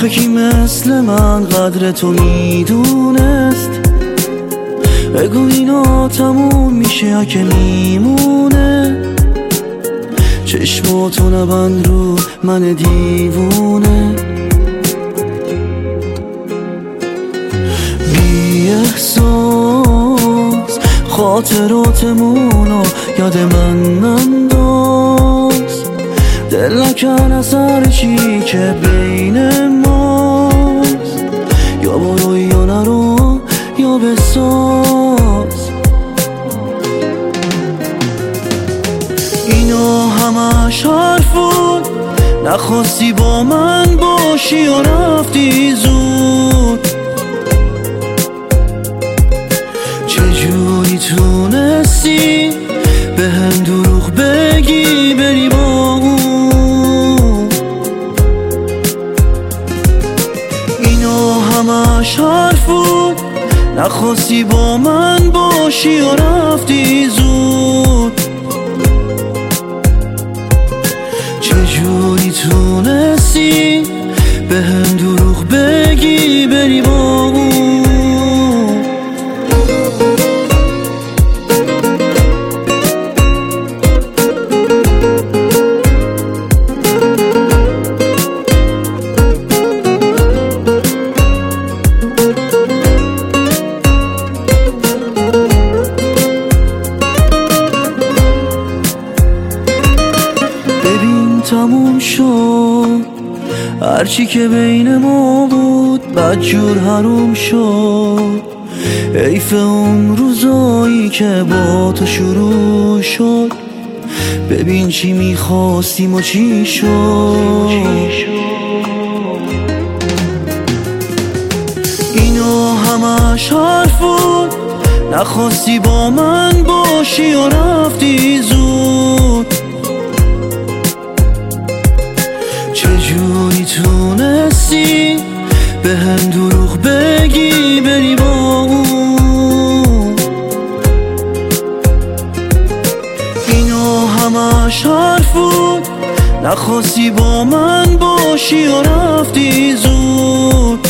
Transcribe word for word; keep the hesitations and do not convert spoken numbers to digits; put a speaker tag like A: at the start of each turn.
A: آخه کی مثل من قدر تو میدونست؟ بگو اینا تموم میشه یا که میمونه؟ چشماتو نبند رو من دیوونه. بی احساس خاطراتمونو یاد من ننداز. دل نکن از هر چی که بین ماست. یا برو یا نرو یا بساز. اینا همش حرفون، نخواستی با من باشی و رفتی زود. چجوری تونستی به هم دروغ بگی بری با اون؟ اینا همش حرفون، نخواستی با من باشی و رفتی زود. چجوری تونستی به هم دروغ بگی بری با اون؟ تموم شد هرچی که بین ما بود، بدجور حروم شد. حیف اون روزایی که با تو شروع شد. ببین چی میخواستیم و چی شد. اینا همش حرفون، نخواستی با من باشی و رفتی زود. چجوری تونستی به هم دروغ بگی بری با اون؟ اینا همش حرفون، نخواستی با من باشی و رفتی زود.